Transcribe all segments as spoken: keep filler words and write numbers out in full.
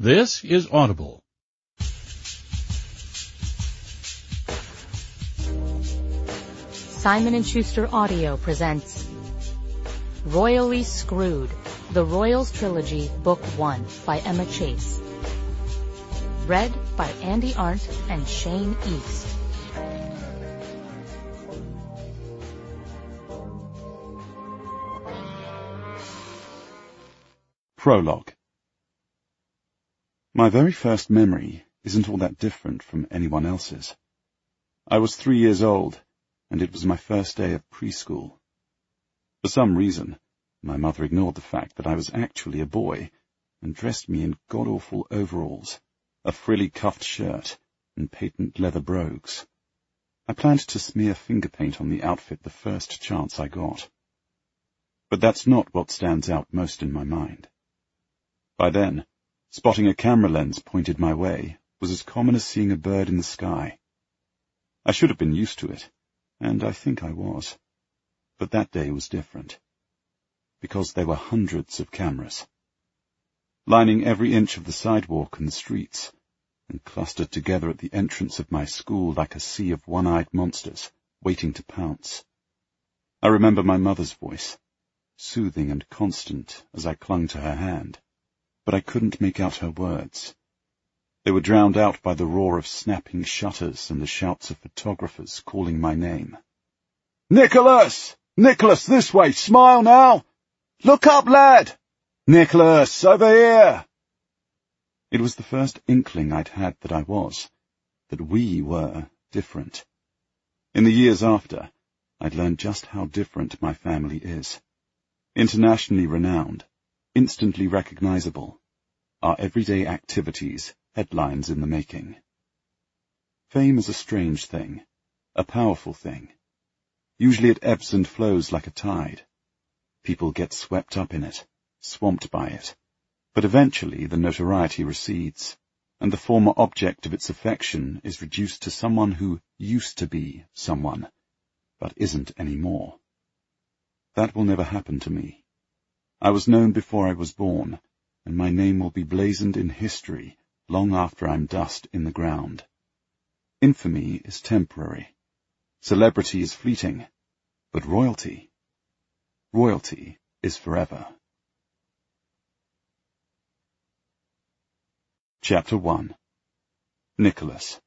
This is Audible. Simon and Schuster Audio presents Royally Screwed, The Royals Trilogy, Book one by Emma Chase. Read by Andy Arndt and Shane East. Prologue. My very first memory isn't all that different from anyone else's. I was three years old, and it was my first day of preschool. For some reason, my mother ignored the fact that I was actually a boy and dressed me in god-awful overalls, a frilly cuffed shirt, and patent leather brogues. I planned to smear finger paint on the outfit the first chance I got. But that's not what stands out most in my mind. By then, spotting a camera lens pointed my way was as common as seeing a bird in the sky. I should have been used to it, and I think I was. But that day was different, because there were hundreds of cameras, lining every inch of the sidewalk and the streets, and clustered together at the entrance of my school like a sea of one-eyed monsters waiting to pounce. I remember my mother's voice, soothing and constant as I clung to her hand, but I couldn't make out her words. They were drowned out by the roar of snapping shutters and the shouts of photographers calling my name. "Nicholas! Nicholas, this way! Smile now! Look up, lad! Nicholas, over here!" It was the first inkling I'd had that I was, that we were different. In the years after, I'd learned just how different my family is. Internationally renowned, instantly recognizable, our everyday activities headlines in the making. Fame is a strange thing, a powerful thing. Usually it ebbs and flows like a tide. People get swept up in it, swamped by it, but eventually the notoriety recedes, and the former object of its affection is reduced to someone who used to be someone, but isn't anymore. That will never happen to me. I was known before I was born, and my name will be blazoned in history long after I'm dust in the ground. Infamy is temporary. Celebrity is fleeting. But royalty, royalty is forever. Chapter one. Nicholas.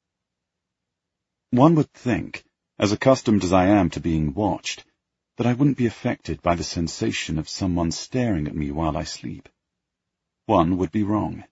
One would think, as accustomed as I am to being watched, that I wouldn't be affected by the sensation of someone staring at me while I sleep. One would be wrong.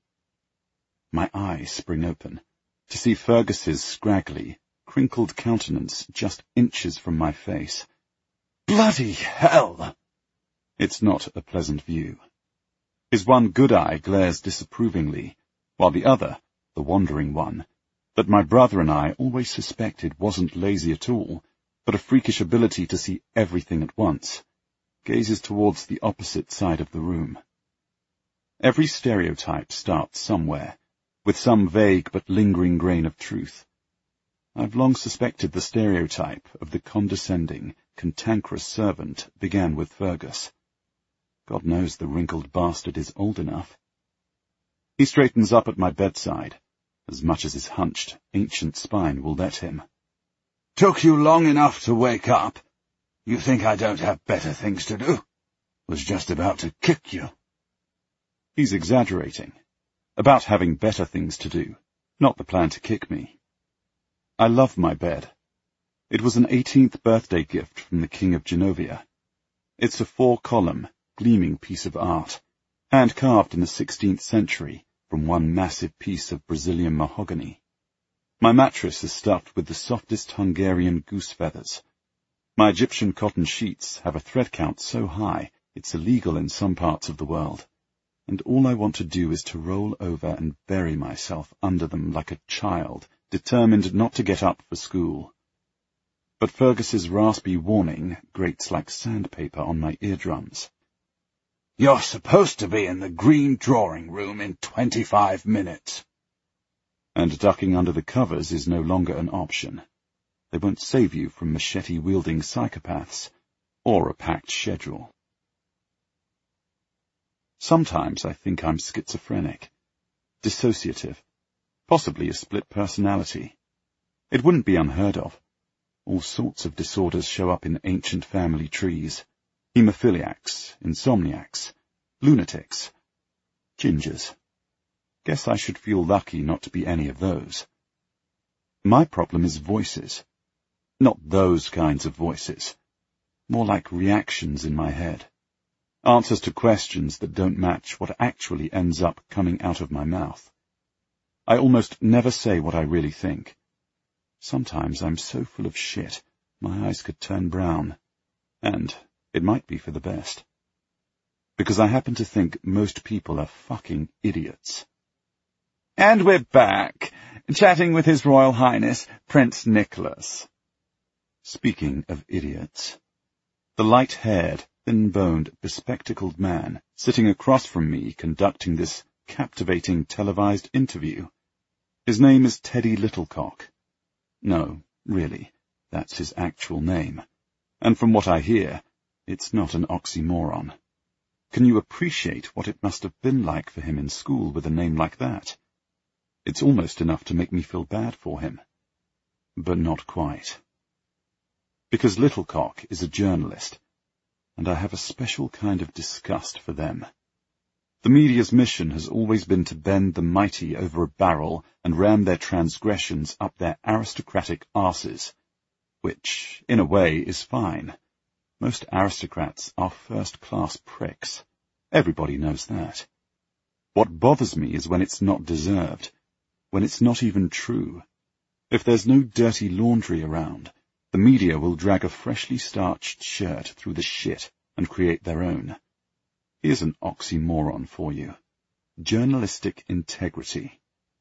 My eyes spring open to see Fergus's scraggly, crinkled countenance just inches from my face. Bloody hell! It's not a pleasant view. His one good eye glares disapprovingly, while the other, the wandering one, that my brother and I always suspected wasn't lazy at all, but a freakish ability to see everything at once, gazes towards the opposite side of the room. Every stereotype starts somewhere, with some vague but lingering grain of truth. I've long suspected the stereotype of the condescending, cantankerous servant began with Fergus. God knows the wrinkled bastard is old enough. He straightens up at my bedside, as much as his hunched, ancient spine will let him. "Took you long enough to wake up? You think I don't have better things to do? Was just about to kick you." He's exaggerating. About having better things to do, not the plan to kick me. I love my bed. It was an eighteenth birthday gift from the King of Genovia. It's a four-column, gleaming piece of art, hand-carved in the sixteenth century from one massive piece of Brazilian mahogany. My mattress is stuffed with the softest Hungarian goose feathers. My Egyptian cotton sheets have a thread count so high it's illegal in some parts of the world, and all I want to do is to roll over and bury myself under them like a child, determined not to get up for school. But Fergus's raspy warning grates like sandpaper on my eardrums. "You're supposed to be in the green drawing room in twenty-five minutes. And ducking under the covers is no longer an option. They won't save you from machete-wielding psychopaths, or a packed schedule. Sometimes I think I'm schizophrenic, dissociative, possibly a split personality. It wouldn't be unheard of. All sorts of disorders show up in ancient family trees. Hemophiliacs, insomniacs, lunatics, gingers. Guess I should feel lucky not to be any of those. My problem is voices. Not those kinds of voices. More like reactions in my head. Answers to questions that don't match what actually ends up coming out of my mouth. I almost never say what I really think. Sometimes I'm so full of shit, my eyes could turn brown. And it might be for the best. Because I happen to think most people are fucking idiots. And we're back, chatting with His Royal Highness, Prince Nicholas. Speaking of idiots, the light-haired, thin-boned, bespectacled man sitting across from me conducting this captivating televised interview. His name is Teddy Littlecock. No, really, that's his actual name. And from what I hear, it's not an oxymoron. Can you appreciate what it must have been like for him in school with a name like that? It's almost enough to make me feel bad for him. But not quite. Because Littlecock is a journalist, and I have a special kind of disgust for them. The media's mission has always been to bend the mighty over a barrel and ram their transgressions up their aristocratic arses, which, in a way, is fine. Most aristocrats are first-class pricks. Everybody knows that. What bothers me is when it's not deserved, when it's not even true. If there's no dirty laundry around, the media will drag a freshly starched shirt through the shit and create their own. Here's an oxymoron for you. Journalistic integrity.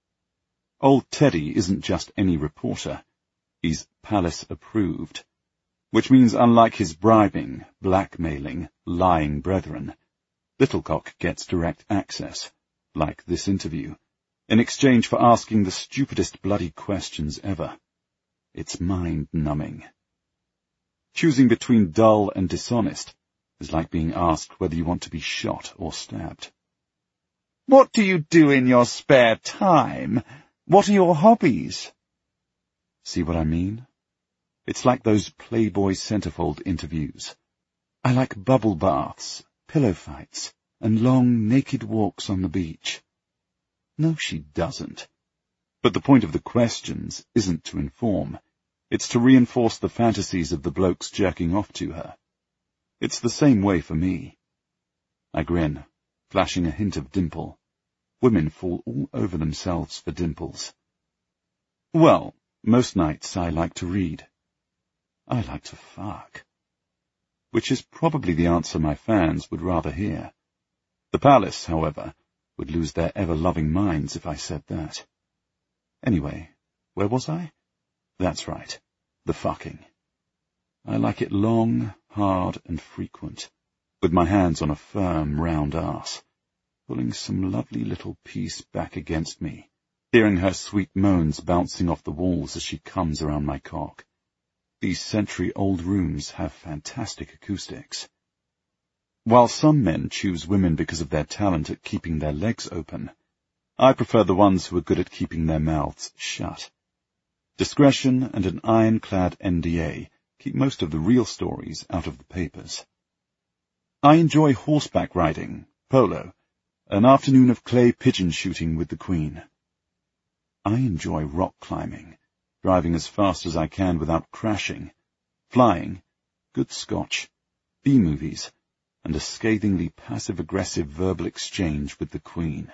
Old Teddy isn't just any reporter. He's palace-approved. Which means unlike his bribing, blackmailing, lying brethren, Littlecock gets direct access, like this interview, in exchange for asking the stupidest bloody questions ever. It's mind-numbing. Choosing between dull and dishonest is like being asked whether you want to be shot or stabbed. What do you do in your spare time? What are your hobbies? See what I mean? It's like those Playboy Centerfold interviews. I like bubble baths, pillow fights, and long, naked walks on the beach. No, she doesn't. But the point of the questions isn't to inform. It's to reinforce the fantasies of the blokes jerking off to her. It's the same way for me. I grin, flashing a hint of dimple. Women fall all over themselves for dimples. Well, most nights I like to read. I like to fuck. Which is probably the answer my fans would rather hear. The palace, however, would lose their ever-loving minds if I said that. Anyway, where was I? That's right, the fucking. I like it long, hard, and frequent, with my hands on a firm, round arse, pulling some lovely little piece back against me, hearing her sweet moans bouncing off the walls as she comes around my cock. These century-old rooms have fantastic acoustics. While some men choose women because of their talent at keeping their legs open, I prefer the ones who are good at keeping their mouths shut. Discretion and an ironclad N D A keep most of the real stories out of the papers. I enjoy horseback riding, polo, an afternoon of clay pigeon shooting with the Queen. I enjoy rock climbing, driving as fast as I can without crashing, flying, good scotch, B-movies, and a scathingly passive-aggressive verbal exchange with the Queen.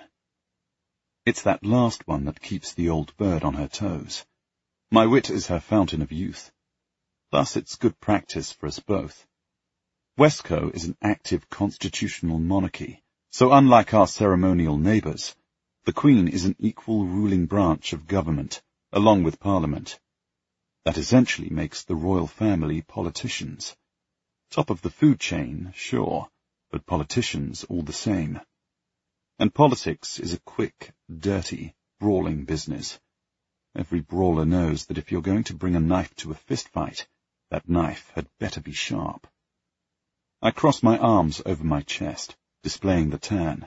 It's that last one that keeps the old bird on her toes. My wit is her fountain of youth. Thus it's good practice for us both. Westco is an active constitutional monarchy, so unlike our ceremonial neighbours, the Queen is an equal ruling branch of government, along with Parliament. That essentially makes the royal family politicians. Top of the food chain, sure, but politicians all the same. And politics is a quick, dirty, brawling business. Every brawler knows that if you're going to bring a knife to a fist fight, that knife had better be sharp. I cross my arms over my chest, displaying the tan.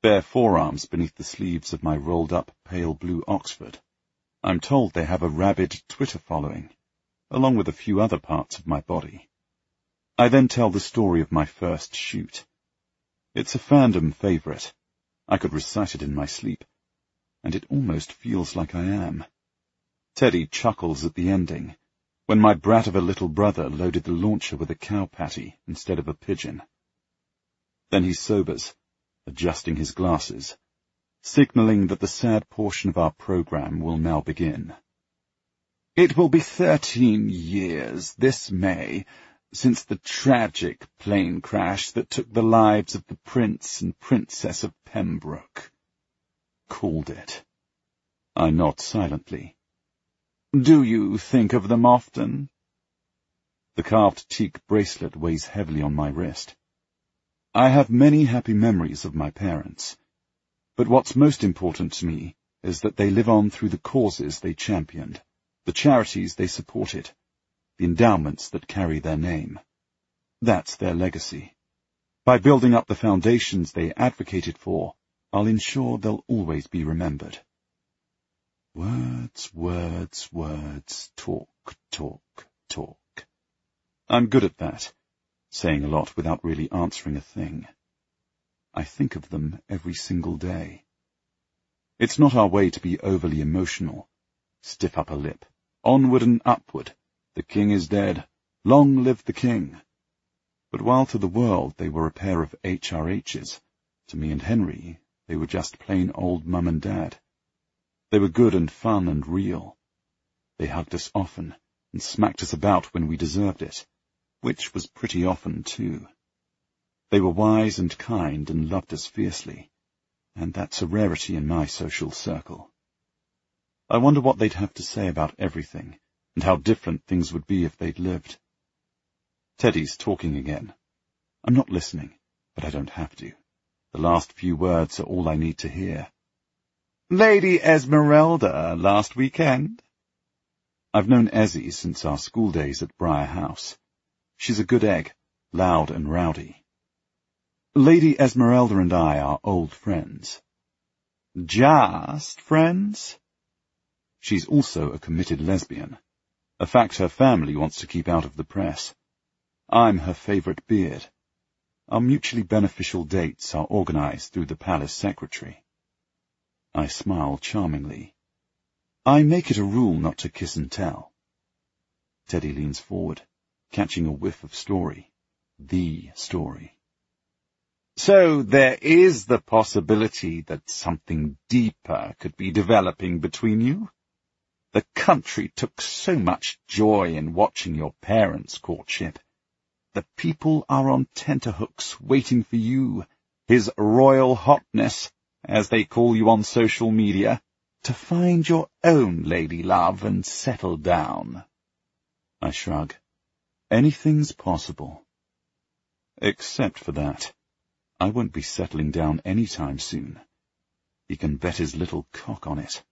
bare forearms beneath the sleeves of my rolled-up pale blue Oxford. I'm told they have a rabid Twitter following, along with a few other parts of my body. I then tell the story of my first shoot. It's a fandom favourite. I could recite it in my sleep, and it almost feels like I am. Teddy chuckles at the ending, when my brat of a little brother loaded the launcher with a cow patty instead of a pigeon. Then he sobers, adjusting his glasses, signalling that the sad portion of our programme will now begin. It will be thirteen years this May since the tragic plane crash that took the lives of the Prince and Princess of Pembroke. Called it. I nod silently. Do you think of them often? The carved teak bracelet weighs heavily on my wrist. I have many happy memories of my parents, but what's most important to me is that they live on through the causes they championed, the charities they supported, the endowments that carry their name. That's their legacy. By building up the foundations they advocated for, I'll ensure they'll always be remembered. Words, words, words, talk, talk, talk. I'm good at that, saying a lot without really answering a thing. I think of them every single day. It's not our way to be overly emotional. Stiff upper lip. Onward and upward. The king is dead. Long live the king. But while to the world they were a pair of H R H's, to me and Henry they were just plain old mum and dad. They were good and fun and real. They hugged us often and smacked us about when we deserved it, which was pretty often too. They were wise and kind and loved us fiercely, and that's a rarity in my social circle. I wonder what they'd have to say about everything, and how different things would be if they'd lived. Teddy's talking again. I'm not listening, but I don't have to. The last few words are all I need to hear. Lady Esmeralda last weekend? I've known Ezzy since our school days at Briar House. She's a good egg, loud and rowdy. Lady Esmeralda and I are old friends. Just friends? She's also a committed lesbian, a fact her family wants to keep out of the press. I'm her favourite beard. Our mutually beneficial dates are organised through the palace secretary. I smile charmingly. I make it a rule not to kiss and tell. Teddy leans forward, catching a whiff of story. The story. So there is the possibility that something deeper could be developing between you? The country took so much joy in watching your parents' courtship. The people are on tenterhooks waiting for you, His Royal Hotness, as they call you on social media, to find your own lady love and settle down. I shrug. Anything's possible. Except for that. I won't be settling down any time soon. He can bet his little cock on it.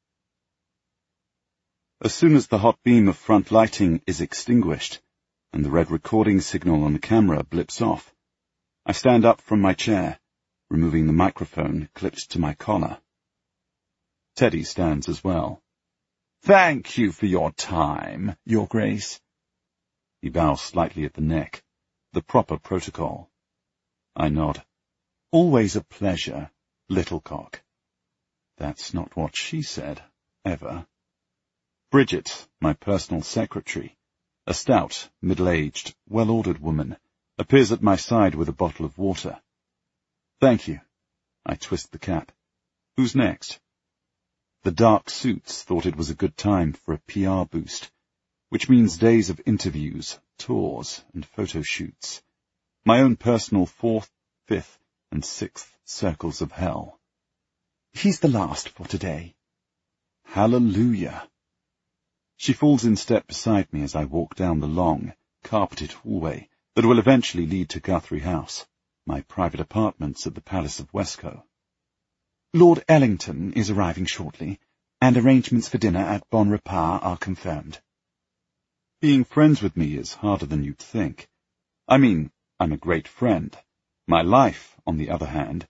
As soon as the hot beam of front lighting is extinguished, and the red recording signal on the camera blips off, I stand up from my chair, removing the microphone clipped to my collar. Teddy stands as well. Thank you for your time, Your Grace. He bows slightly at the neck, the proper protocol. I nod. Always a pleasure, little cock. That's not what she said, ever. Bridget, my personal secretary, a stout, middle-aged, well-ordered woman, appears at my side with a bottle of water. Thank you. I twist the cap. Who's next? The dark suits thought it was a good time for a P R boost, which means days of interviews, tours, and photo shoots. My own personal fourth, fifth, and sixth circles of hell. He's the last for today. Hallelujah. She falls in step beside me as I walk down the long, carpeted hallway that will eventually lead to Guthrie House, my private apartments at the Palace of Westcote. Lord Ellington is arriving shortly, and arrangements for dinner at Bon Repas are confirmed. Being friends with me is harder than you'd think. I mean, I'm a great friend. My life, on the other hand,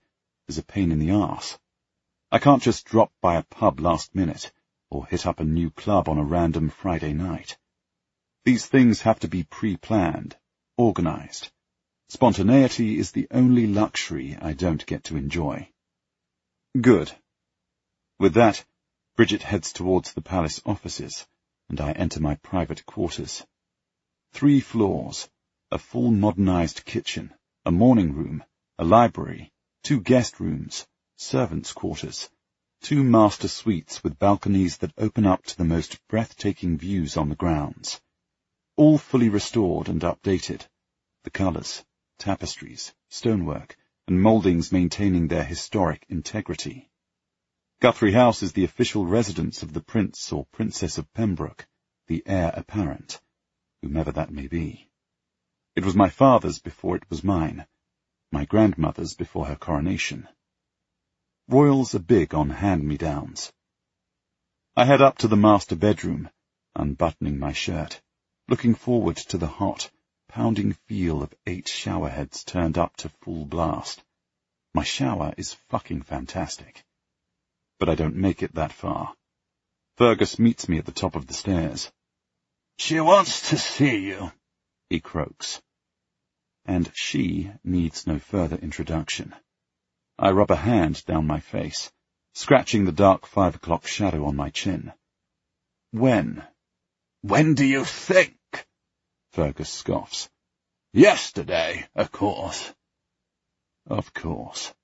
is a pain in the arse. I can't just drop by a pub last minute, or hit up a new club on a random Friday night. These things have to be pre-planned, organized. Spontaneity is the only luxury I don't get to enjoy. Good. With that, Bridget heads towards the palace offices, and I enter my private quarters. Three floors, a full modernized kitchen, a morning room, a library, two guest rooms, servants' quarters, two master suites with balconies that open up to the most breathtaking views on the grounds. All fully restored and updated, the colours, tapestries, stonework, and mouldings maintaining their historic integrity. Guthrie House is the official residence of the Prince or Princess of Pembroke, the heir apparent, whomever that may be. It was my father's before it was mine, my grandmother's before her coronation. Royals are big on hand-me-downs. I head up to the master bedroom, unbuttoning my shirt, looking forward to the hot, pounding feel of eight showerheads turned up to full blast. My shower is fucking fantastic. But I don't make it that far. Fergus meets me at the top of the stairs. "She wants to see you," he croaks. And she needs no further introduction. I rub a hand down my face, scratching the dark five o'clock shadow on my chin. When? "When do you think?" Fergus scoffs. "Yesterday, of course." Of course.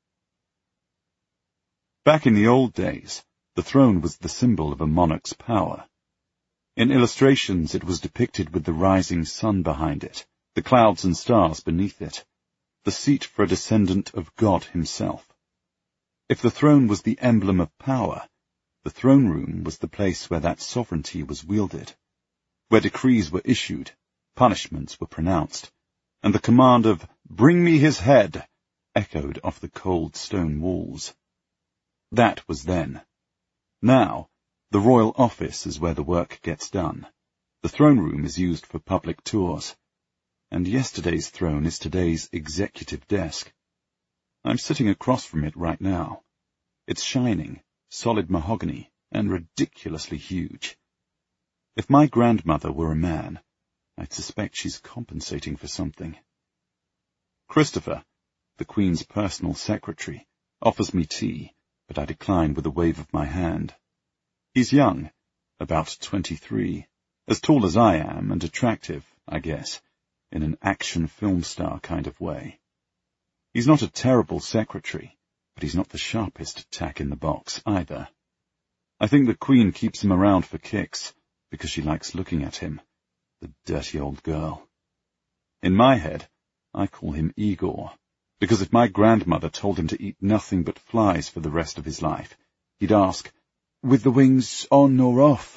Back in the old days, the throne was the symbol of a monarch's power. In illustrations it was depicted with the rising sun behind it, the clouds and stars beneath it, the seat for a descendant of God himself. If the throne was the emblem of power, the throne room was the place where that sovereignty was wielded, where decrees were issued, punishments were pronounced, and the command of "Bring me his head" echoed off the cold stone walls. That was then. Now, the royal office is where the work gets done. The throne room is used for public tours. And yesterday's throne is today's executive desk. I'm sitting across from it right now. It's shining, solid mahogany, and ridiculously huge. If my grandmother were a man, I'd suspect she's compensating for something. Christopher, the Queen's personal secretary, offers me tea, but I decline with a wave of my hand. He's young, about twenty-three, as tall as I am and attractive, I guess, in an action film star kind of way. He's not a terrible secretary, but he's not the sharpest tack in the box either. I think the Queen keeps him around for kicks, because she likes looking at him, the dirty old girl. In my head, I call him Igor, because if my grandmother told him to eat nothing but flies for the rest of his life, he'd ask, "With the wings on or off?"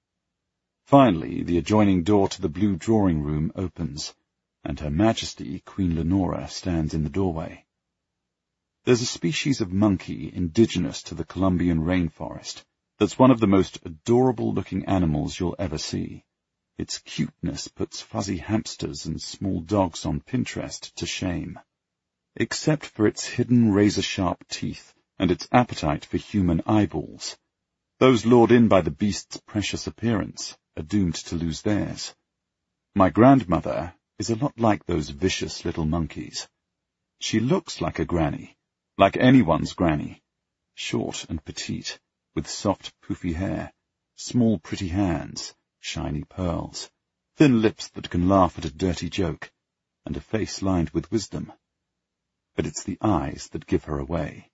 Finally, the adjoining door to the blue drawing room opens, and Her Majesty Queen Lenora stands in the doorway. There's a species of monkey indigenous to the Colombian rainforest that's one of the most adorable-looking animals you'll ever see. Its cuteness puts fuzzy hamsters and small dogs on Pinterest to shame. Except for its hidden razor-sharp teeth and its appetite for human eyeballs, those lured in by the beast's precious appearance are doomed to lose theirs. My grandmother is a lot like those vicious little monkeys. She looks like a granny, like anyone's granny, short and petite, with soft, poofy hair, small, pretty hands, shiny pearls, thin lips that can laugh at a dirty joke, and a face lined with wisdom. But it's the eyes that give her away.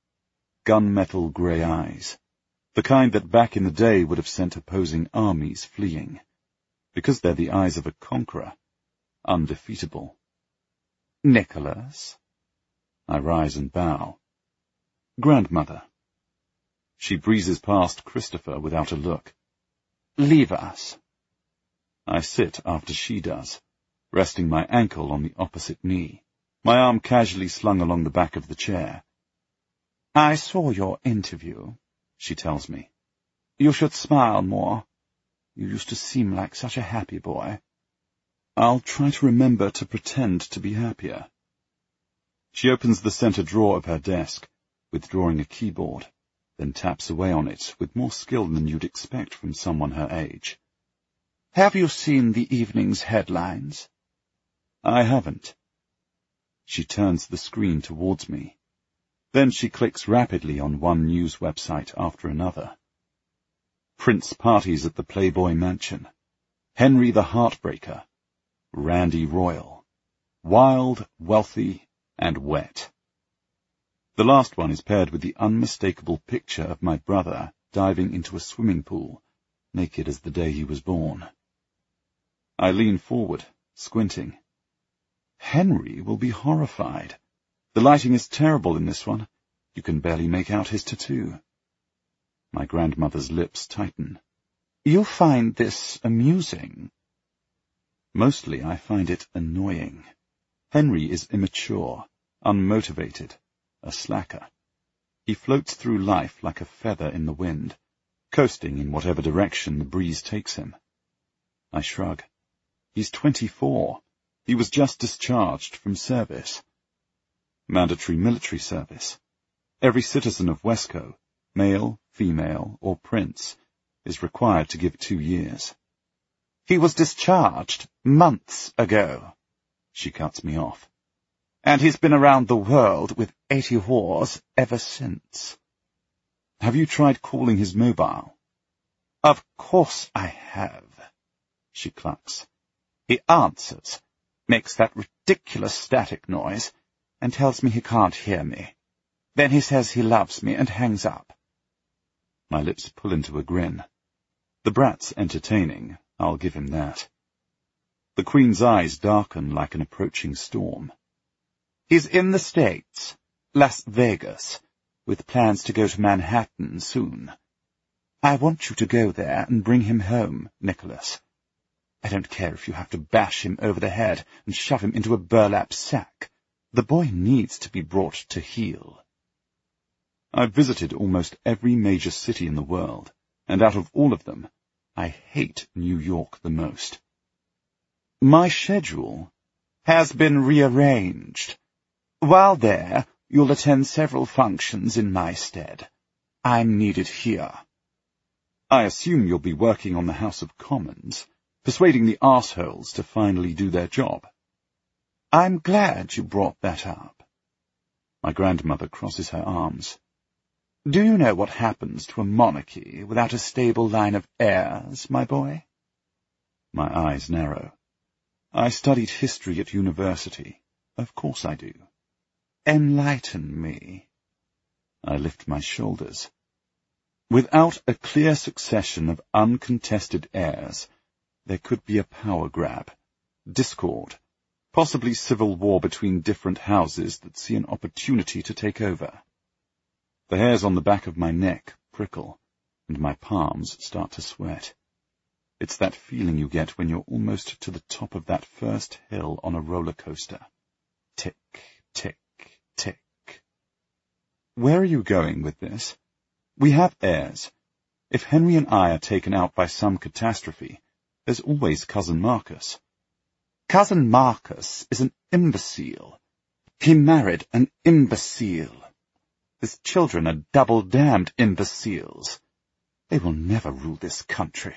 Gunmetal grey eyes, the kind that back in the day would have sent opposing armies fleeing, because they're the eyes of a conqueror, undefeatable. "Nicholas?" I rise and bow. "Grandmother." She breezes past Christopher without a look. "Leave us." I sit after she does, resting my ankle on the opposite knee, my arm casually slung along the back of the chair. "I saw your interview," she tells me. "You should smile more. You used to seem like such a happy boy." "I'll try to remember to pretend to be happier." She opens the centre drawer of her desk, withdrawing a keyboard, then taps away on it with more skill than you'd expect from someone her age. Have you seen the evening's headlines? I haven't. She turns the screen towards me. Then she clicks rapidly on one news website after another. Prince parties at the Playboy Mansion. Henry the Heartbreaker. Randy Royal. Wild, wealthy, and wet. The last one is paired with the unmistakable picture of my brother diving into a swimming pool, naked as the day he was born. I lean forward, squinting. Henry will be horrified. The lighting is terrible in this one. You can barely make out his tattoo. My grandmother's lips tighten. You find this amusing? Mostly I find it annoying. Henry is immature, unmotivated, a slacker. He floats through life like a feather in the wind, coasting in whatever direction the breeze takes him. I shrug. He's twenty-four. He was just discharged from service. Mandatory military service. Every citizen of Wesco, male, female, or prince, is required to give two years. He was discharged months ago. She cuts me off. And he's been around the world with eighty whores ever since. Have you tried calling his mobile? Of course I have. She clucks. He answers, makes that ridiculous static noise, and tells me he can't hear me. Then he says he loves me and hangs up. My lips pull into a grin. The brat's entertaining, I'll give him that. The Queen's eyes darken like an approaching storm. He's in the States, Las Vegas, with plans to go to Manhattan soon. I want you to go there and bring him home, Nicholas. I don't care if you have to bash him over the head and shove him into a burlap sack. The boy needs to be brought to heel. I've visited almost every major city in the world, and out of all of them, I hate New York the most. My schedule has been rearranged. While there, you'll attend several functions in my stead. I'm needed here. I assume you'll be working on the House of Commons, persuading the arseholes to finally do their job. I'm glad you brought that up. My grandmother crosses her arms. Do you know what happens to a monarchy without a stable line of heirs, my boy? My eyes narrow. I studied history at university. Of course I do. Enlighten me. I lift my shoulders. Without a clear succession of uncontested heirs, there could be a power grab, discord, possibly civil war between different houses that see an opportunity to take over. The hairs on the back of my neck prickle, and my palms start to sweat. It's that feeling you get when you're almost to the top of that first hill on a roller coaster. Tick, tick, tick. Where are you going with this? We have heirs. If Henry and I are taken out by some catastrophe, there's always Cousin Marcus. Cousin Marcus is an imbecile. He married an imbecile. His children are double-damned imbeciles. They will never rule this country.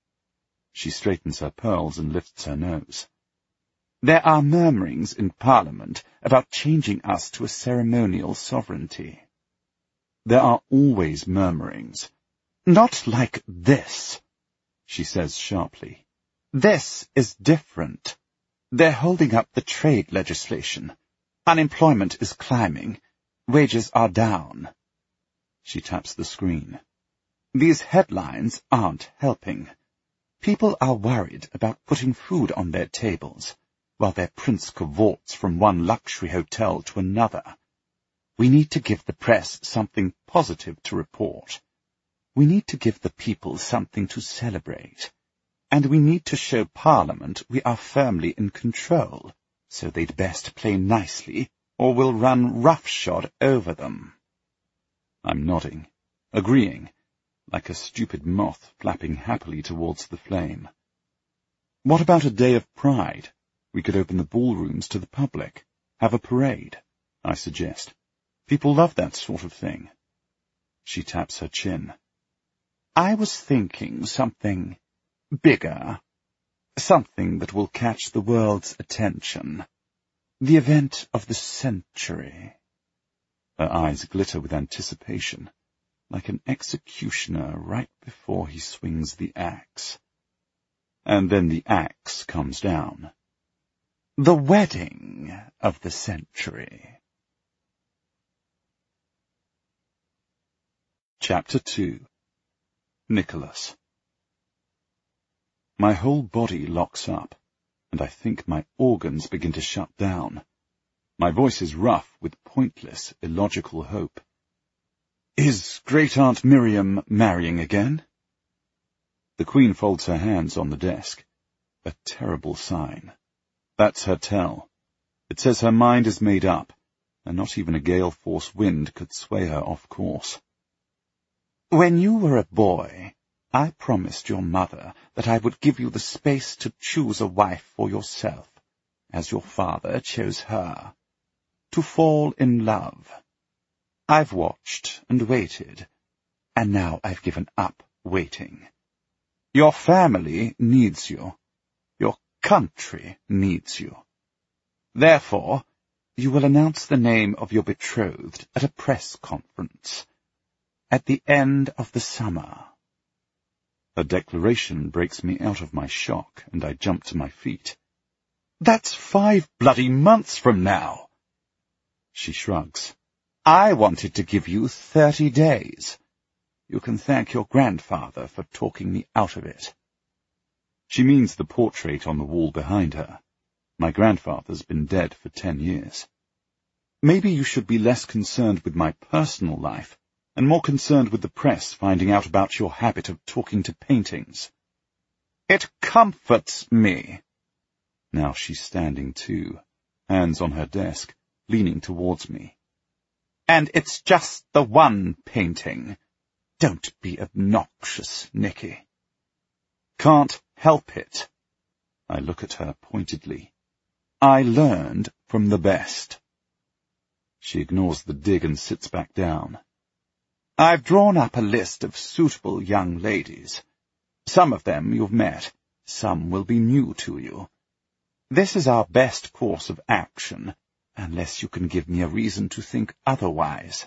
She straightens her pearls and lifts her nose. There are murmurings in Parliament about changing us to a ceremonial sovereignty. There are always murmurings. Not like this, she says sharply. This is different. They're holding up the trade legislation. Unemployment is climbing. Wages are down. She taps the screen. These headlines aren't helping. People are worried about putting food on their tables, while their prince cavorts from one luxury hotel to another. We need to give the press something positive to report. We need to give the people something to celebrate. And we need to show Parliament we are firmly in control, so they'd best play nicely, or we'll run roughshod over them. I'm nodding, agreeing, like a stupid moth flapping happily towards the flame. What about a day of pride? We could open the ballrooms to the public, have a parade, I suggest. People love that sort of thing. She taps her chin. I was thinking something bigger. Something that will catch the world's attention. The event of the century. Her eyes glitter with anticipation, like an executioner right before he swings the axe. And then the axe comes down. The wedding of the century. Chapter two. Nicholas. My whole body locks up, and I think my organs begin to shut down. My voice is rough with pointless, illogical hope. Is Great-Aunt Miriam marrying again? The Queen folds her hands on the desk. A terrible sign. That's her tell. It says her mind is made up, and not even a gale-force wind could sway her off course. When you were a boy, I promised your mother that I would give you the space to choose a wife for yourself, as your father chose her. To fall in love. I've watched and waited, and now I've given up waiting. Your family needs you. Your country needs you. Therefore, you will announce the name of your betrothed at a press conference at the end of the summer. Her declaration breaks me out of my shock, and I jump to my feet. That's five bloody months from now. She shrugs. I wanted to give you thirty days. You can thank your grandfather for talking me out of it. She means the portrait on the wall behind her. My grandfather's been dead for ten years. Maybe you should be less concerned with my personal life, and more concerned with the press finding out about your habit of talking to paintings. It comforts me. Now she's standing too, hands on her desk, leaning towards me. And it's just the one painting. Don't be obnoxious, Nicky. Can't help it. I look at her pointedly. I learned from the best. She ignores the dig and sits back down. I've drawn up a list of suitable young ladies. Some of them you've met, some will be new to you. This is our best course of action, unless you can give me a reason to think otherwise.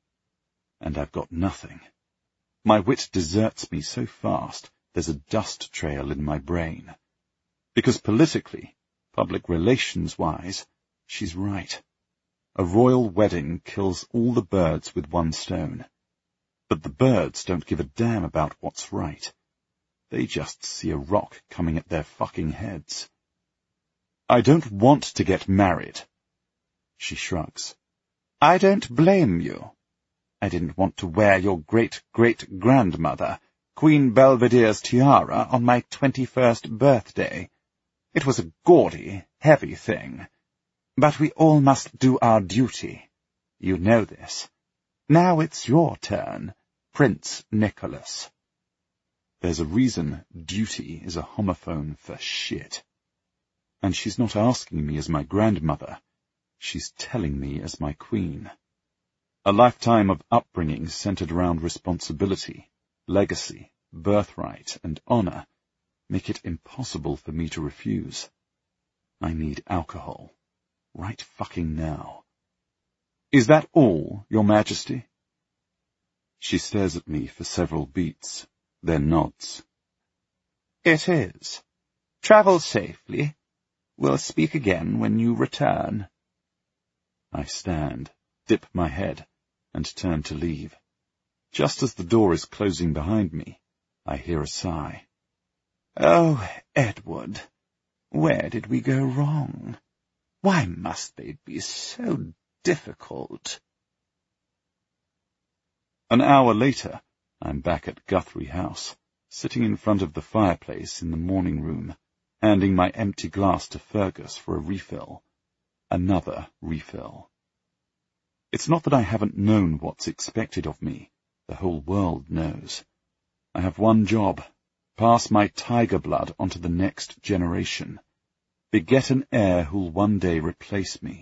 And I've got nothing. My wit deserts me so fast, there's a dust trail in my brain. Because politically, public relations-wise, she's right. A royal wedding kills all the birds with one stone. But the birds don't give a damn about what's right. They just see a rock coming at their fucking heads. I don't want to get married. She shrugs. I don't blame you. I didn't want to wear your great-great-grandmother, Queen Belvedere's tiara, on my twenty-first birthday. It was a gaudy, heavy thing. But we all must do our duty. You know this. Now it's your turn, Prince Nicholas. There's a reason duty is a homophone for shit. And she's not asking me as my grandmother. She's telling me as my queen. A lifetime of upbringing centered around responsibility, legacy, birthright, and honor make it impossible for me to refuse. I need alcohol. Right fucking now. Is that all, Your Majesty? She stares at me for several beats, then nods. It is. Travel safely. We'll speak again when you return. I stand, dip my head, and turn to leave. Just as the door is closing behind me, I hear a sigh. Oh, Edward, where did we go wrong? Why must they be so difficult? An hour later, I'm back at Guthrie House, sitting in front of the fireplace in the morning room, handing my empty glass to Fergus for a refill. Another refill. It's not that I haven't known what's expected of me. The whole world knows. I have one job. Pass my tiger blood onto the next generation. Beget an heir who'll one day replace me.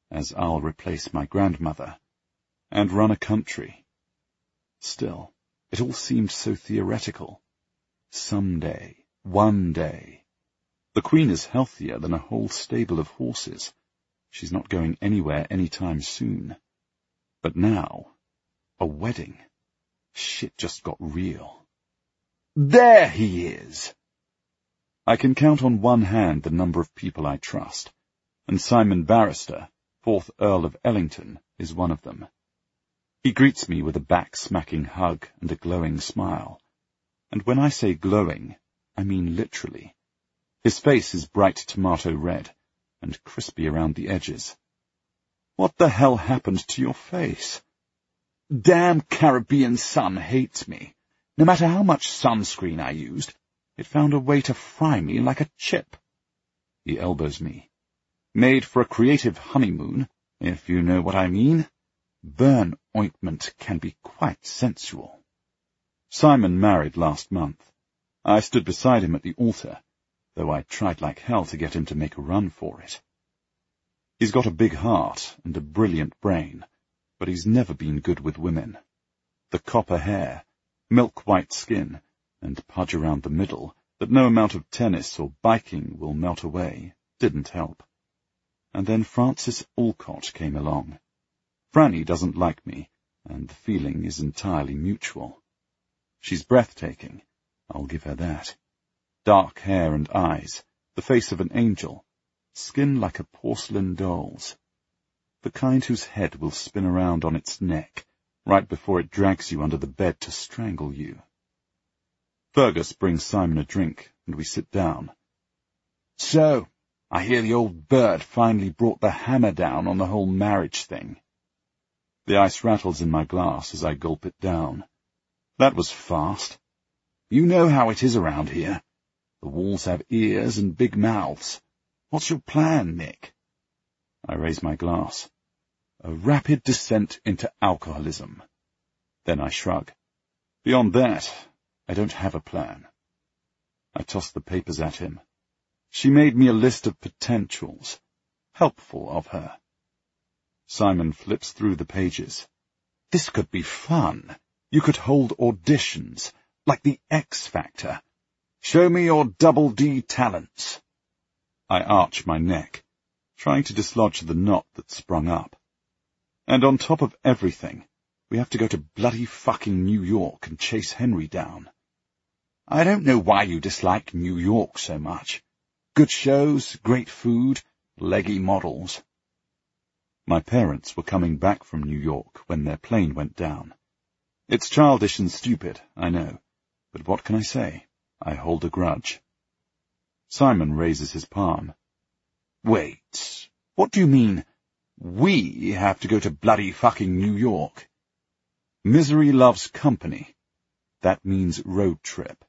as I'll replace my grandmother, and run a country. Still, it all seemed so theoretical. Someday, one day. The Queen is healthier than a whole stable of horses. She's not going anywhere any time soon. But now, a wedding. Shit just got real. There he is! I can count on one hand the number of people I trust, and Simon Barrister, fourth Earl of Ellington, is one of them. He greets me with a back-smacking hug and a glowing smile. And when I say glowing, I mean literally. His face is bright tomato red, and crispy around the edges. What the hell happened to your face? Damn Caribbean sun hates me. No matter how much sunscreen I used, it found a way to fry me like a chip. He elbows me. Made for a creative honeymoon, if you know what I mean. Burn ointment can be quite sensual. Simon married last month. I stood beside him at the altar, though I tried like hell to get him to make a run for it. He's got a big heart and a brilliant brain, but he's never been good with women. The copper hair, milk-white skin, and pudge around the middle that no amount of tennis or biking will melt away didn't help. And then Frances Alcott came along. Franny doesn't like me, and the feeling is entirely mutual. She's breathtaking, I'll give her that. Dark hair and eyes, the face of an angel, skin like a porcelain doll's. The kind whose head will spin around on its neck right before it drags you under the bed to strangle you. Fergus brings Simon a drink, and we sit down. So, I hear the old bird finally brought the hammer down on the whole marriage thing. The ice rattles in my glass as I gulp it down. That was fast. You know how it is around here. The walls have ears and big mouths. What's your plan, Nick? I raise my glass. A rapid descent into alcoholism. Then I shrug. Beyond that, I don't have a plan. I toss the papers at him. She made me a list of potentials. Helpful of her. Simon flips through the pages. This could be fun. You could hold auditions, like the X Factor. Show me your double D talents. I arch my neck, trying to dislodge the knot that sprung up. And on top of everything, we have to go to bloody fucking New York and chase Henry down. I don't know why you dislike New York so much. Good shows, great food, leggy models. My parents were coming back from New York when their plane went down. It's childish and stupid, I know, but what can I say? I hold a grudge. Simon raises his palm. Wait, what do you mean, we have to go to bloody fucking New York? Misery loves company. That means road trip.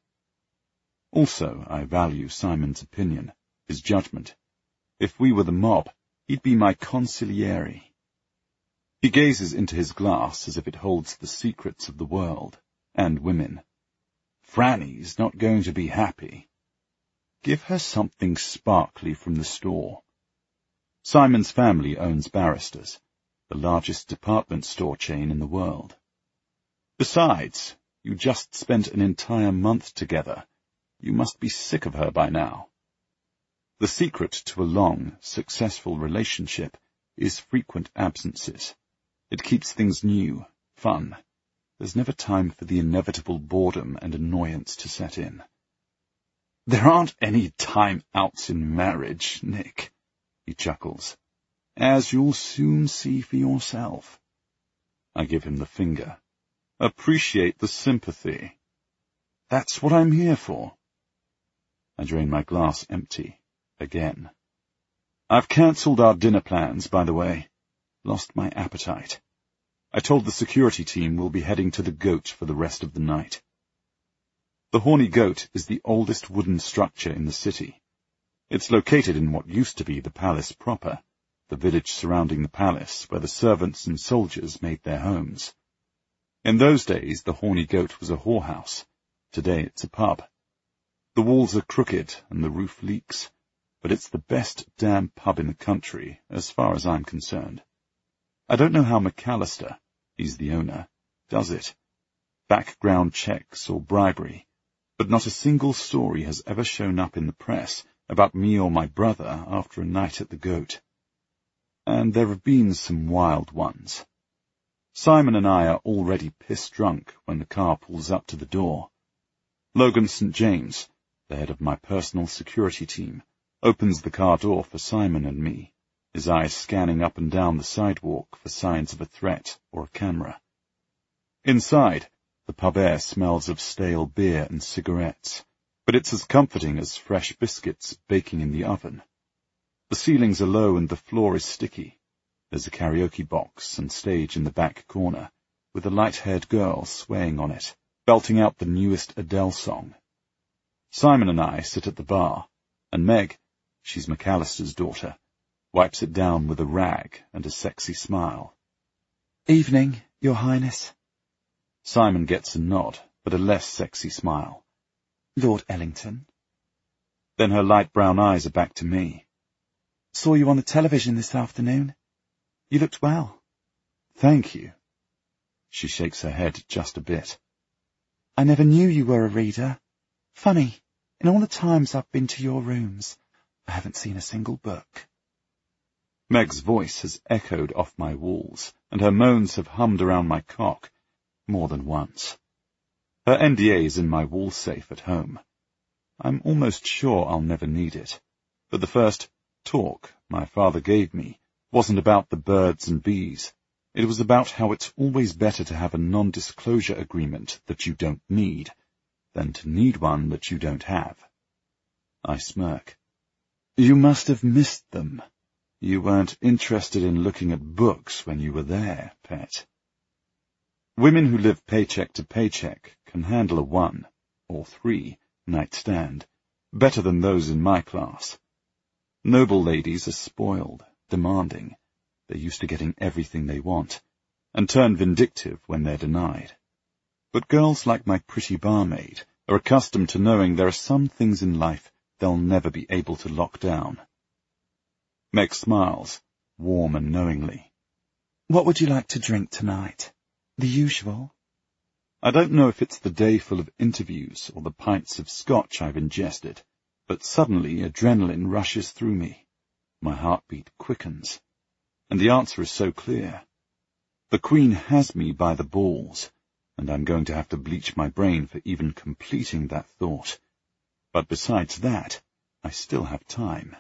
Also, I value Simon's opinion, his judgment. If we were the mob, he'd be my consigliere. He gazes into his glass as if it holds the secrets of the world, and women. Franny's not going to be happy. Give her something sparkly from the store. Simon's family owns Barrister's, the largest department store chain in the world. Besides, you just spent an entire month together. You must be sick of her by now. The secret to a long, successful relationship is frequent absences. It keeps things new, fun. There's never time for the inevitable boredom and annoyance to set in. There aren't any time-outs in marriage, Nick, he chuckles, as you'll soon see for yourself. I give him the finger. Appreciate the sympathy. That's what I'm here for. I drain my glass empty, again. I've cancelled our dinner plans, by the way. Lost my appetite. I told the security team we'll be heading to the Goat for the rest of the night. The Horny Goat is the oldest wooden structure in the city. It's located in what used to be the palace proper, the village surrounding the palace where the servants and soldiers made their homes. In those days, the Horny Goat was a whorehouse. Today it's a pub. The walls are crooked and the roof leaks. but it's the best damn pub in the country, as far as I'm concerned. I don't know how McAllister, he's the owner, does it. Background checks or bribery, but not a single story has ever shown up in the press about me or my brother after a night at the Goat. And there have been some wild ones. Simon and I are already piss-drunk when the car pulls up to the door. Logan Saint James, the head of my personal security team, opens the car door for Simon and me, his eyes scanning up and down the sidewalk for signs of a threat or a camera. Inside, the pub air smells of stale beer and cigarettes, but it's as comforting as fresh biscuits baking in the oven. The ceilings are low and the floor is sticky. There's a karaoke box and stage in the back corner, with a light-haired girl swaying on it, belting out the newest Adele song. Simon and I sit at the bar, and Meg, she's McAllister's daughter, wipes it down with a rag and a sexy smile. Evening, Your Highness. Simon gets a nod, but a less sexy smile. Lord Ellington. Then her light brown eyes are back to me. Saw you on the television this afternoon. You looked well. Thank you. She shakes her head just a bit. I never knew you were a reader. Funny, in all the times I've been to your rooms, I haven't seen a single book. Meg's voice has echoed off my walls, and her moans have hummed around my cock more than once. Her N D A is in my wall safe at home. I'm almost sure I'll never need it, but the first talk my father gave me wasn't about the birds and bees. It was about how it's always better to have a non-disclosure agreement that you don't need than to need one that you don't have. I smirk. You must have missed them. You weren't interested in looking at books when you were there, pet. Women who live paycheck to paycheck can handle a one, or three, night stand better than those in my class. Noble ladies are spoiled, demanding. They're used to getting everything they want, and turn vindictive when they're denied. But girls like my pretty barmaid are accustomed to knowing there are some things in life they'll never be able to lock down. Meg smiles, warm and knowingly. What would you like to drink tonight? The usual? I don't know if it's the day full of interviews or the pints of scotch I've ingested, but suddenly adrenaline rushes through me. My heartbeat quickens, and the answer is so clear. The Queen has me by the balls, and I'm going to have to bleach my brain for even completing that thought. But besides that, I still have time.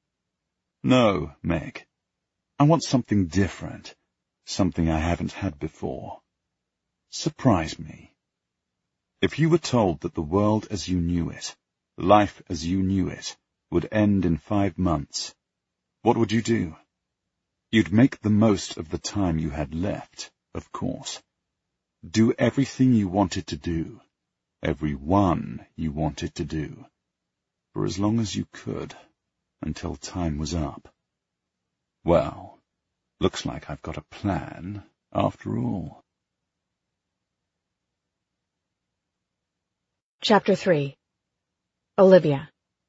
No, Meg. I want something different, something I haven't had before. Surprise me. If you were told that the world as you knew it, life as you knew it, would end in five months, what would you do? You'd make the most of the time you had left, of course. Do everything you wanted to do, every one you wanted to do, for as long as you could, until time was up. Well, looks like I've got a plan, after all. Chapter three. Olivia.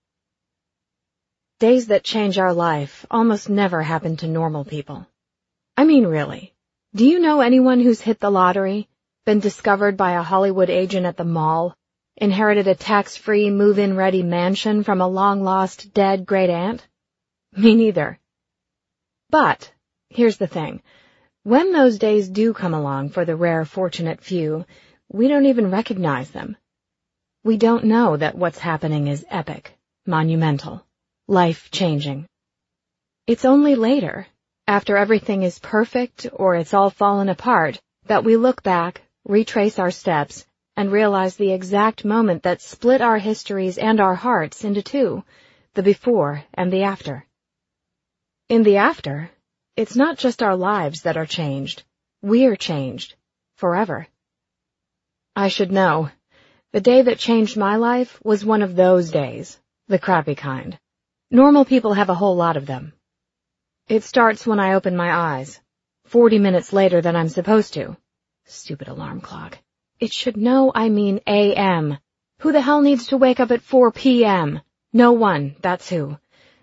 Days that change our life almost never happen to normal people. I mean, really. Do you know anyone who's hit the lottery, been discovered by a Hollywood agent at the mall, inherited a tax-free, move-in ready mansion from a long-lost, dead great-aunt? Me neither. But, here's the thing. When those days do come along for the rare, fortunate few, we don't even recognize them. We don't know that what's happening is epic, monumental, life-changing. It's only later, after everything is perfect or it's all fallen apart, that we look back, retrace our steps, and realize the exact moment that split our histories and our hearts into two, the before and the after. In the after, it's not just our lives that are changed. We're changed, forever. I should know. The day that changed my life was one of those days, the crappy kind. Normal people have a whole lot of them. It starts when I open my eyes, forty minutes later than I'm supposed to. Stupid alarm clock. It should know I mean A M. Who the hell needs to wake up at four P M? No one, that's who.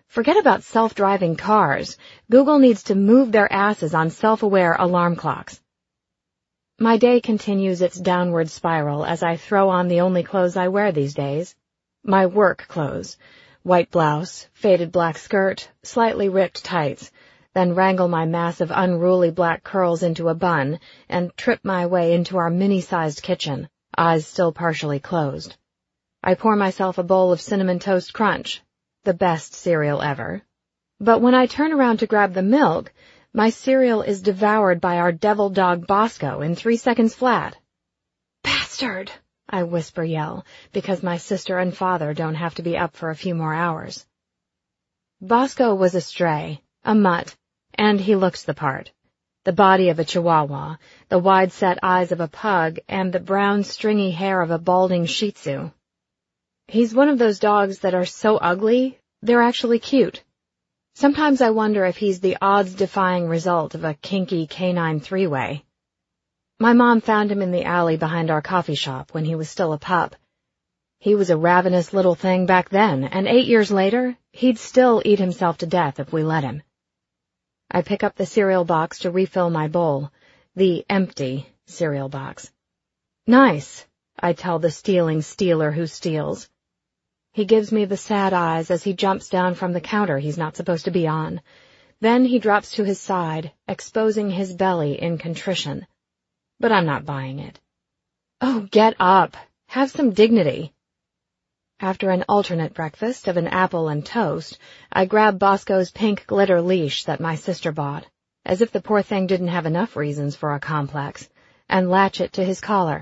Forget about self-driving cars. Google needs to move their asses on self-aware alarm clocks. My day continues its downward spiral as I throw on the only clothes I wear these days. My work clothes. White blouse, faded black skirt, slightly ripped tights, then wrangle my massive unruly black curls into a bun and trip my way into our mini-sized kitchen, eyes still partially closed. I pour myself a bowl of Cinnamon Toast Crunch, the best cereal ever. But when I turn around to grab the milk, my cereal is devoured by our devil dog Bosco in three seconds flat. Bastard! I whisper yell, because my sister and father don't have to be up for a few more hours. Bosco was a stray, a mutt, and he looks the part. The body of a chihuahua, the wide-set eyes of a pug, and the brown, stringy hair of a balding shih tzu. He's one of those dogs that are so ugly, they're actually cute. Sometimes I wonder if he's the odds-defying result of a kinky canine three-way. My mom found him in the alley behind our coffee shop when he was still a pup. He was a ravenous little thing back then, and eight years later, he'd still eat himself to death if we let him. I pick up the cereal box to refill my bowl, the empty cereal box. Nice, I tell the stealing stealer who steals. He gives me the sad eyes as he jumps down from the counter he's not supposed to be on. Then he drops to his side, exposing his belly in contrition. But I'm not buying it. Oh, get up. Have some dignity. After an alternate breakfast of an apple and toast, I grab Bosco's pink glitter leash that my sister bought, as if the poor thing didn't have enough reasons for a complex, and latch it to his collar.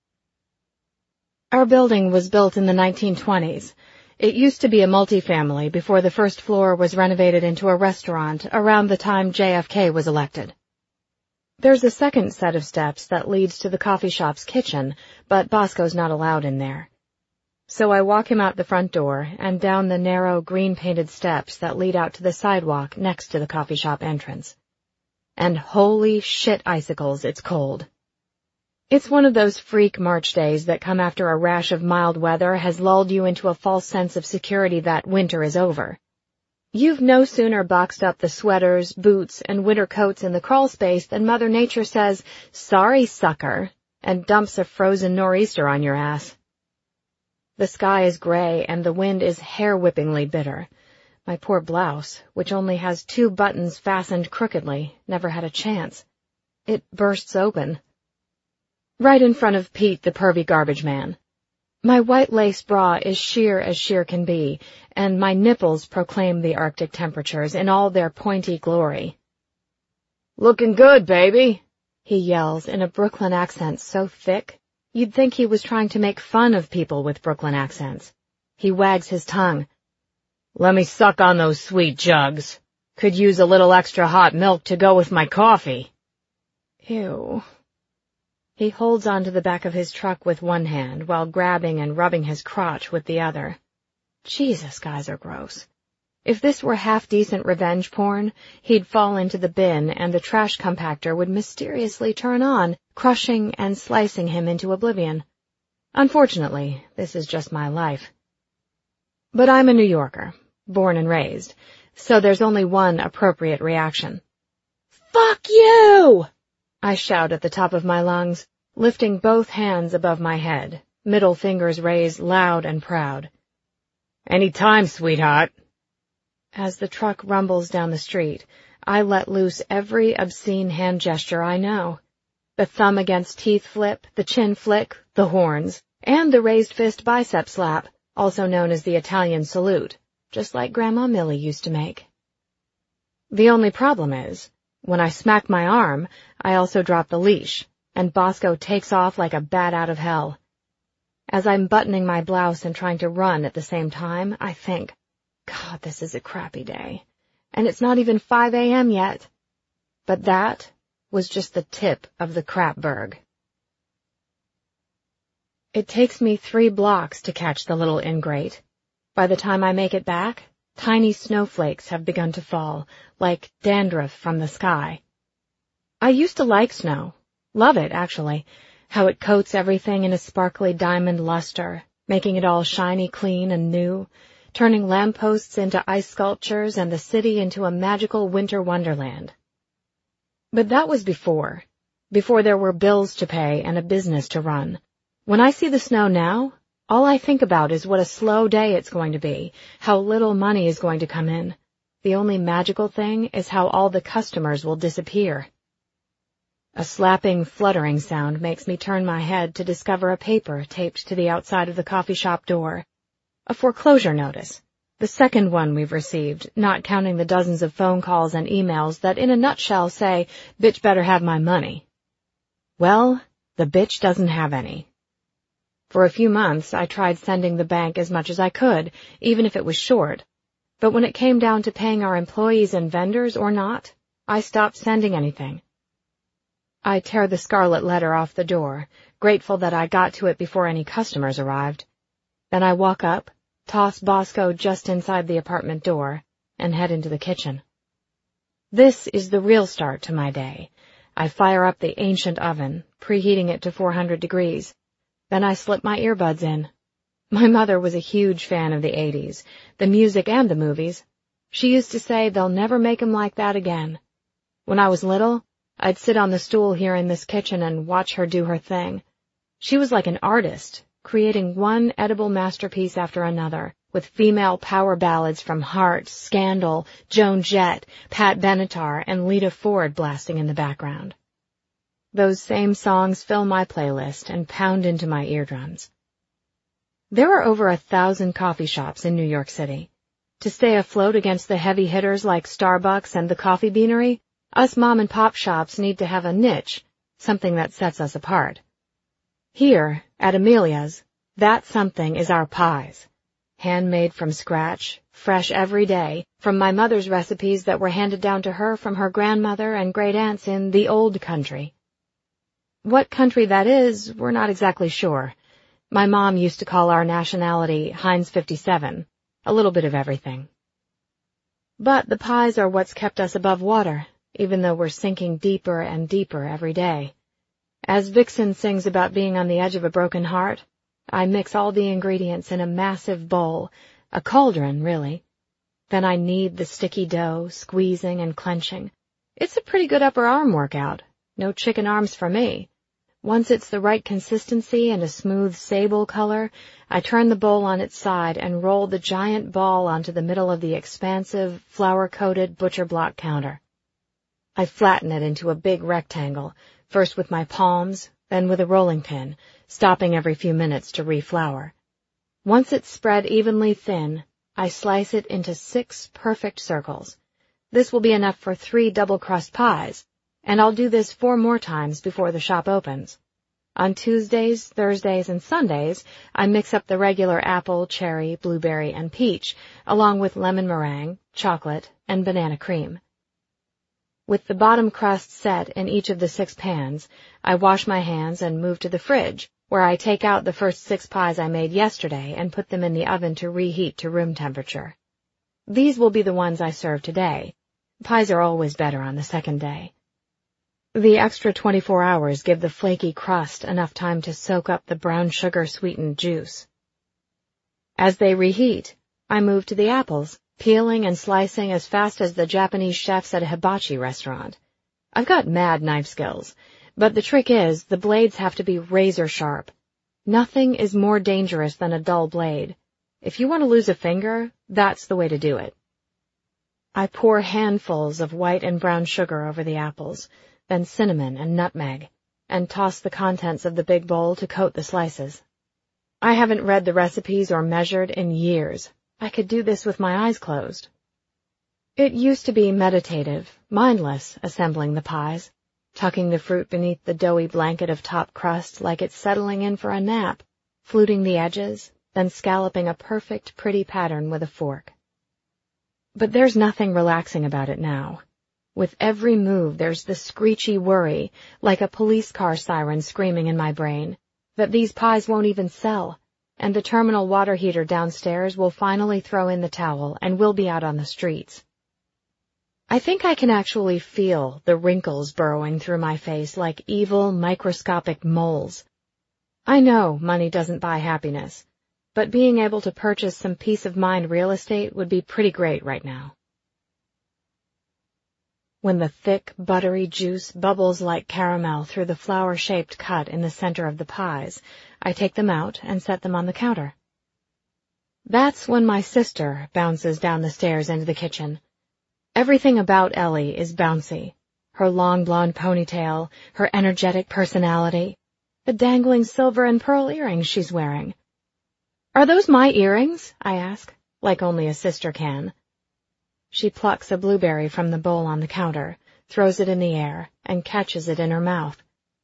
Our building was built in the nineteen twenties. It used to be a multifamily before the first floor was renovated into a restaurant around the time J F K was elected. There's a second set of steps that leads to the coffee shop's kitchen, but Bosco's not allowed in there. So I walk him out the front door and down the narrow green-painted steps that lead out to the sidewalk next to the coffee shop entrance. And holy shit icicles, it's cold. It's one of those freak March days that come after a rash of mild weather has lulled you into a false sense of security that winter is over. You've no sooner boxed up the sweaters, boots, and winter coats in the crawl space than Mother Nature says, "Sorry, sucker," and dumps a frozen nor'easter on your ass. The sky is gray and the wind is hair-whippingly bitter. My poor blouse, which only has two buttons fastened crookedly, never had a chance. It bursts open. Right in front of Pete, the pervy garbage man. My white lace bra is sheer as sheer can be, and my nipples proclaim the Arctic temperatures in all their pointy glory. "Looking good, baby," he yells in a Brooklyn accent so thick, you'd think he was trying to make fun of people with Brooklyn accents. He wags his tongue. "Let me suck on those sweet jugs. Could use a little extra hot milk to go with my coffee." Ew. He holds onto the back of his truck with one hand while grabbing and rubbing his crotch with the other. Jesus, guys are gross. If this were half-decent revenge porn, he'd fall into the bin and the trash compactor would mysteriously turn on, crushing and slicing him into oblivion. Unfortunately, this is just my life. But I'm a New Yorker, born and raised, so there's only one appropriate reaction. "Fuck you!" I shout at the top of my lungs, lifting both hands above my head, middle fingers raised loud and proud. "Any time, sweetheart." As the truck rumbles down the street, I let loose every obscene hand gesture I know. The thumb against teeth flip, the chin flick, the horns, and the raised fist bicep slap, also known as the Italian salute, just like Grandma Millie used to make. The only problem is, when I smack my arm, I also drop the leash, and Bosco takes off like a bat out of hell. As I'm buttoning my blouse and trying to run at the same time, I think, God, this is a crappy day, and it's not even five a.m. yet. But that was just the tip of the crapberg. It takes me three blocks to catch the little ingrate. By the time I make it back, tiny snowflakes have begun to fall, like dandruff from the sky. I used to like snow. Love it, actually. How it coats everything in a sparkly diamond luster, making it all shiny clean and new, turning lampposts into ice sculptures and the city into a magical winter wonderland. But that was before, before there were bills to pay and a business to run. When I see the snow now, all I think about is what a slow day it's going to be, how little money is going to come in. The only magical thing is how all the customers will disappear. A slapping, fluttering sound makes me turn my head to discover a paper taped to the outside of the coffee shop door. A foreclosure notice. The second one we've received, not counting the dozens of phone calls and emails that in a nutshell say, "Bitch better have my money." Well, the bitch doesn't have any. For a few months, I tried sending the bank as much as I could, even if it was short. But when it came down to paying our employees and vendors or not, I stopped sending anything. I tear the scarlet letter off the door, grateful that I got to it before any customers arrived. Then I walk up, toss Bosco just inside the apartment door, and head into the kitchen. This is the real start to my day. I fire up the ancient oven, preheating it to four hundred degrees. Then I slip my earbuds in. My mother was a huge fan of the eighties, the music and the movies. She used to say they'll never make 'em like that again. When I was little, I'd sit on the stool here in this kitchen and watch her do her thing. She was like an artist, creating one edible masterpiece after another, with female power ballads from Heart, Scandal, Joan Jett, Pat Benatar, and Lita Ford blasting in the background. Those same songs fill my playlist and pound into my eardrums. There are over a thousand coffee shops in New York City. To stay afloat against the heavy hitters like Starbucks and the Coffee Beanery, us mom-and-pop shops need to have a niche, something that sets us apart. Here, at Amelia's, that something is our pies. Handmade from scratch, fresh every day, from my mother's recipes that were handed down to her from her grandmother and great-aunts in the old country. What country that is, we're not exactly sure. My mom used to call our nationality Heinz fifty-seven, a little bit of everything. But the pies are what's kept us above water, even though we're sinking deeper and deeper every day. As Vixen sings about being on the edge of a broken heart, I mix all the ingredients in a massive bowl, a cauldron, really. Then I knead the sticky dough, squeezing and clenching. It's a pretty good upper arm workout. No chicken arms for me. Once it's the right consistency and a smooth sable color, I turn the bowl on its side and roll the giant ball onto the middle of the expansive, flour-coated butcher block counter. I flatten it into a big rectangle, first with my palms, then with a rolling pin, stopping every few minutes to reflour. Once it's spread evenly thin, I slice it into six perfect circles. This will be enough for three double-crust pies, and I'll do this four more times before the shop opens. On Tuesdays, Thursdays, and Sundays, I mix up the regular apple, cherry, blueberry, and peach, along with lemon meringue, chocolate, and banana cream. With the bottom crust set in each of the six pans, I wash my hands and move to the fridge, where I take out the first six pies I made yesterday and put them in the oven to reheat to room temperature. These will be the ones I serve today. Pies are always better on the second day. The extra twenty-four hours give the flaky crust enough time to soak up the brown sugar-sweetened juice. As they reheat, I move to the apples, peeling and slicing as fast as the Japanese chefs at a hibachi restaurant. I've got mad knife skills, but the trick is the blades have to be razor sharp. Nothing is more dangerous than a dull blade. If you want to lose a finger, that's the way to do it. I pour handfuls of white and brown sugar over the apples, then cinnamon and nutmeg, and toss the contents of the big bowl to coat the slices. I haven't read the recipes or measured in years. I could do this with my eyes closed. It used to be meditative, mindless, assembling the pies, tucking the fruit beneath the doughy blanket of top crust like it's settling in for a nap, fluting the edges, then scalloping a perfect, pretty pattern with a fork. But there's nothing relaxing about it now. With every move there's the screechy worry, like a police car siren screaming in my brain, that these pies won't even sell, and the terminal water heater downstairs will finally throw in the towel and we'll be out on the streets. I think I can actually feel the wrinkles burrowing through my face like evil, microscopic moles. I know money doesn't buy happiness, but being able to purchase some peace-of-mind real estate would be pretty great right now. When the thick, buttery juice bubbles like caramel through the flower-shaped cut in the center of the pies, I take them out and set them on the counter. That's when my sister bounces down the stairs into the kitchen. Everything about Ellie is bouncy. Her long blonde ponytail, her energetic personality, the dangling silver and pearl earrings she's wearing. "Are those my earrings?" I ask, like only a sister can. She plucks a blueberry from the bowl on the counter, throws it in the air, and catches it in her mouth.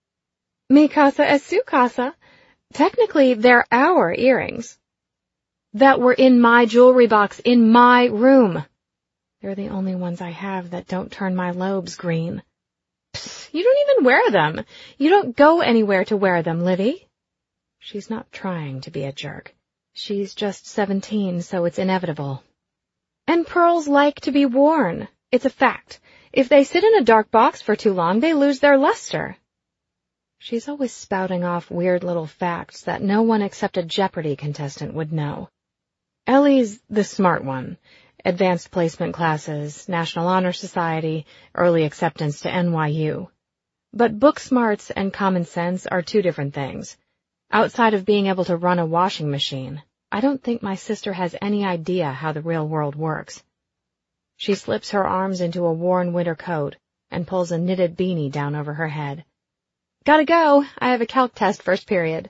"Mi casa es su casa. Technically, they're our earrings. That were in my jewelry box in my room. They're the only ones I have that don't turn my lobes green." "Psst, you don't even wear them. You don't go anywhere to wear them, Livy." She's not trying to be a jerk. She's just seventeen, so it's inevitable. "And pearls like to be worn. It's a fact. If they sit in a dark box for too long, they lose their luster." She's always spouting off weird little facts that no one except a Jeopardy contestant would know. Ellie's the smart one. Advanced placement classes, National Honor Society, early acceptance to N Y U. But book smarts and common sense are two different things. Outside of being able to run a washing machine, I don't think my sister has any idea how the real world works. She slips her arms into a worn winter coat and pulls a knitted beanie down over her head. "Gotta go. I have a calc test first period."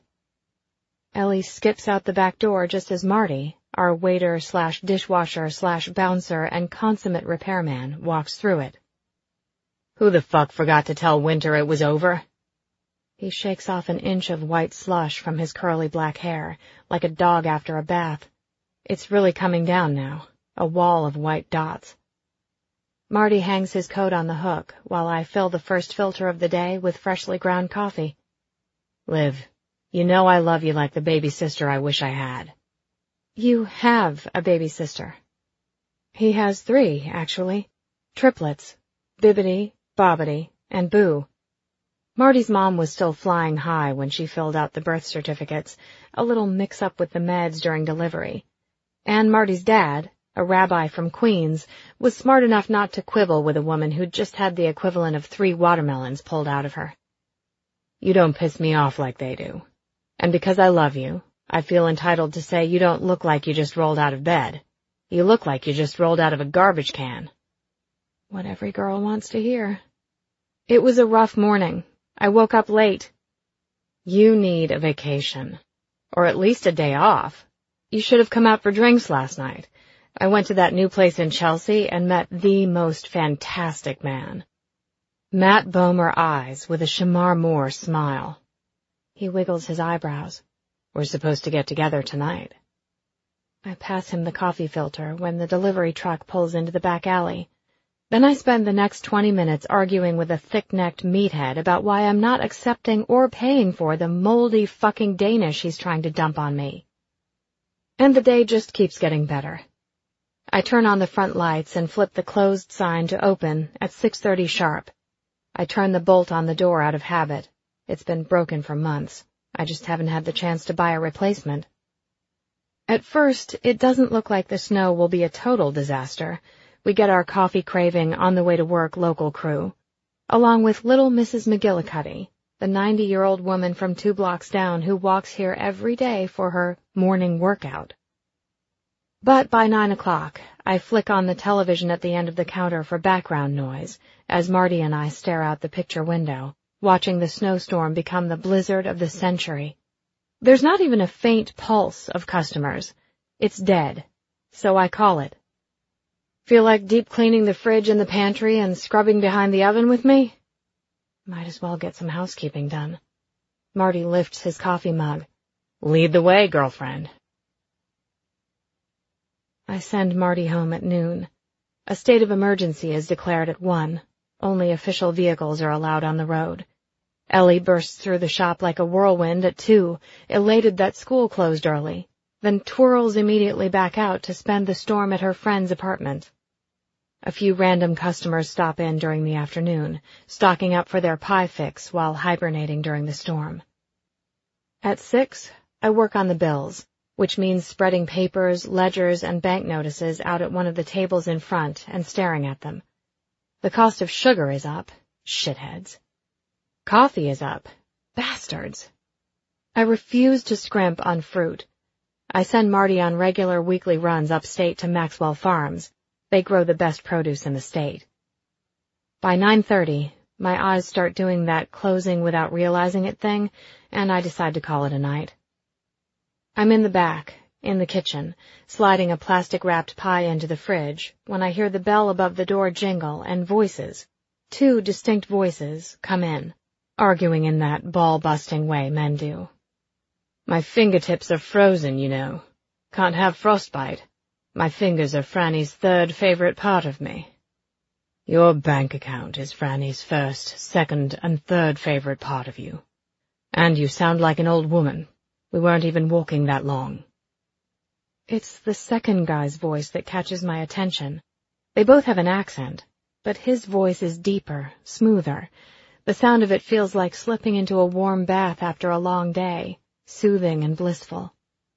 Ellie skips out the back door just as Marty, our waiter slash dishwasher slash bouncer and consummate repairman, walks through it. "Who the fuck forgot to tell Winter it was over?" He shakes off an inch of white slush from his curly black hair, like a dog after a bath. It's really coming down now, a wall of white dots. Marty hangs his coat on the hook while I fill the first filter of the day with freshly ground coffee. "Liv, you know I love you like the baby sister I wish I had." "You have a baby sister." He has three, actually. Triplets. Bibbidi, Bobbidi, and Boo. Marty's mom was still flying high when she filled out the birth certificates, a little mix-up with the meds during delivery. And Marty's dad, a rabbi from Queens, was smart enough not to quibble with a woman who'd just had the equivalent of three watermelons pulled out of her. "You don't piss me off like they do. And because I love you, I feel entitled to say you don't look like you just rolled out of bed. You look like you just rolled out of a garbage can." What every girl wants to hear. It was a rough morning. I woke up late. "You need a vacation. Or at least a day off. You should have come out for drinks last night. I went to that new place in Chelsea and met the most fantastic man." Matt Bomer eyes with a Shamar Moore smile. He wiggles his eyebrows. "We're supposed to get together tonight." I pass him the coffee filter when the delivery truck pulls into the back alley. Then I spend the next twenty minutes arguing with a thick-necked meathead about why I'm not accepting or paying for the moldy fucking Danish he's trying to dump on me. And the day just keeps getting better. I turn on the front lights and flip the closed sign to open at six thirty sharp. I turn the bolt on the door out of habit. It's been broken for months. I just haven't had the chance to buy a replacement. At first, it doesn't look like the snow will be a total disaster. We get our coffee craving on the way to work local crew, along with little Missus McGillicuddy, the ninety-year-old woman from two blocks down who walks here every day for her morning workout. But by nine o'clock, I flick on the television at the end of the counter for background noise as Marty and I stare out the picture window, watching the snowstorm become the blizzard of the century. There's not even a faint pulse of customers. It's dead. So I call it. "Feel like deep cleaning the fridge and the pantry and scrubbing behind the oven with me?" Might as well get some housekeeping done. Marty lifts his coffee mug. "Lead the way, girlfriend." I send Marty home at noon. A state of emergency is declared at one. Only official vehicles are allowed on the road. Ellie bursts through the shop like a whirlwind at two, elated that school closed early, then twirls immediately back out to spend the storm at her friend's apartment. A few random customers stop in during the afternoon, stocking up for their pie fix while hibernating during the storm. At six, I work on the bills, which means spreading papers, ledgers, and bank notices out at one of the tables in front and staring at them. The cost of sugar is up, shitheads. Coffee is up, bastards. I refuse to scrimp on fruit. I send Marty on regular weekly runs upstate to Maxwell Farms. They grow the best produce in the state. By nine thirty, my eyes start doing that closing without realizing it thing, and I decide to call it a night. I'm in the back, in the kitchen, sliding a plastic-wrapped pie into the fridge, when I hear the bell above the door jingle and voices, two distinct voices, come in, arguing in that ball-busting way men do. My fingertips are frozen, you know. Can't have frostbite. My fingers are Franny's third favorite part of me. Your bank account is Franny's first, second, and third favorite part of you. And you sound like an old woman. We weren't even walking that long. It's the second guy's voice that catches my attention. They both have an accent, but his voice is deeper, smoother. The sound of it feels like slipping into a warm bath after a long day, soothing and blissful.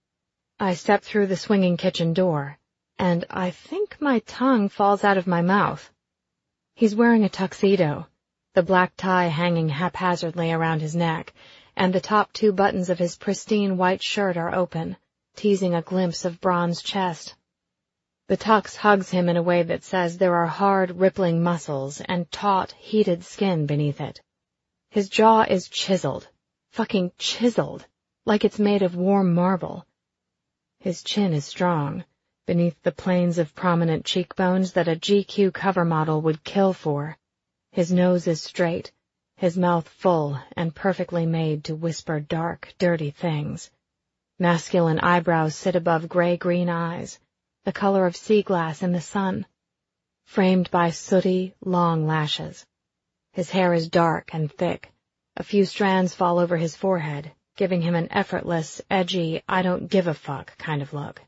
I step through the swinging kitchen door, and I think my tongue falls out of my mouth. He's wearing a tuxedo, the black tie hanging haphazardly around his neck, and the top two buttons of his pristine white shirt are open, teasing a glimpse of bronze chest. The tux hugs him in a way that says there are hard, rippling muscles and taut, heated skin beneath it. His jaw is chiseled, fucking chiseled, like it's made of warm marble. His chin is strong, beneath the planes of prominent cheekbones that a G Q cover model would kill for. His nose is straight, his mouth full and perfectly made to whisper dark, dirty things. Masculine eyebrows sit above gray-green eyes, the color of sea glass in the sun, framed by sooty, long lashes. His hair is dark and thick. A few strands fall over his forehead, giving him an effortless, edgy, I-don't-give-a-fuck kind of look.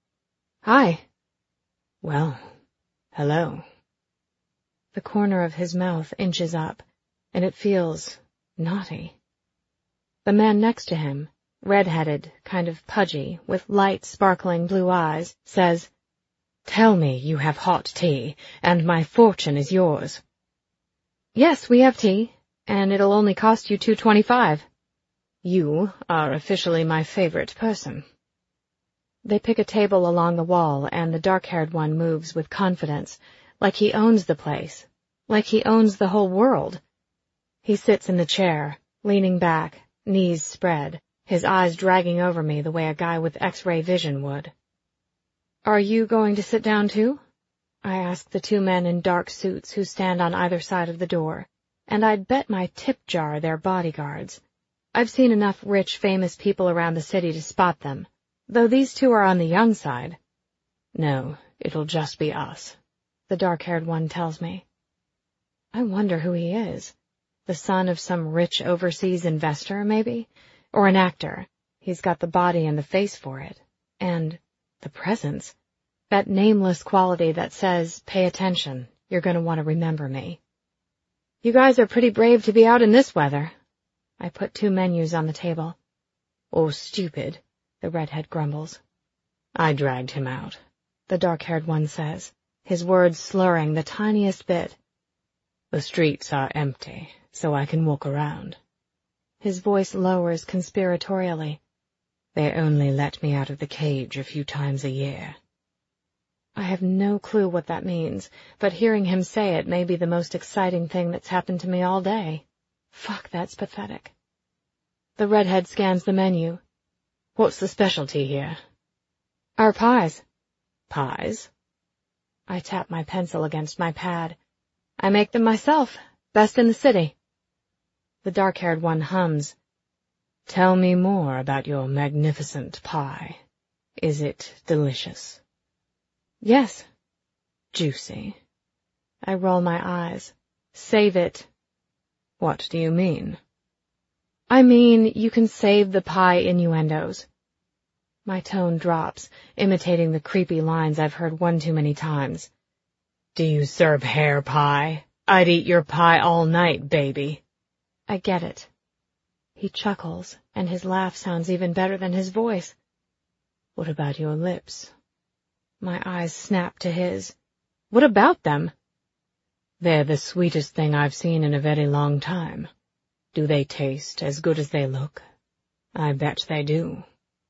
Hi. Well, hello. The corner of his mouth inches up, and it feels naughty. The man next to him, red-headed, kind of pudgy, with light, sparkling blue eyes, says, "Tell me you have hot tea, and my fortune is yours." "Yes, we have tea, and it'll only cost you two twenty-five. You are officially my favorite person." They pick a table along the wall, and the dark-haired one moves with confidence, like he owns the place, like he owns the whole world. He sits in the chair, leaning back, knees spread, his eyes dragging over me the way a guy with X-ray vision would. "Are you going to sit down too?" I ask the two men in dark suits who stand on either side of the door, and I'd bet my tip jar they're bodyguards. I've seen enough rich, famous people around the city to spot them, though these two are on the young side. "No, it'll just be us," the dark-haired one tells me. I wonder who he is. The son of some rich overseas investor, maybe? Or an actor. He's got the body and the face for it. And the presence. That nameless quality that says, pay attention, you're going to want to remember me. "You guys are pretty brave to be out in this weather." I put two menus on the table. "Oh, stupid," the redhead grumbles. "I dragged him out," the dark-haired one says, his words slurring the tiniest bit. "The streets are empty, so I can walk around." His voice lowers conspiratorially. "They only let me out of the cage a few times a year." I have no clue what that means, but hearing him say it may be the most exciting thing that's happened to me all day. Fuck, that's pathetic. The redhead scans the menu. "What's the specialty here?" "Our pies." "Pies?" I tap my pencil against my pad. "I make them myself. Best in the city." The dark-haired one hums. "Tell me more about your magnificent pie. Is it delicious?" "Yes." "Juicy?" I roll my eyes. "Save it." "What do you mean?" "I mean, you can save the pie innuendos." My tone drops, imitating the creepy lines I've heard one too many times. "Do you serve hair pie? I'd eat your pie all night, baby." I get it. He chuckles, and his laugh sounds even better than his voice. What about your lips? My eyes snapped to his. What about them? They're the sweetest thing I've seen in a very long time. Do they taste as good as they look? I bet they do.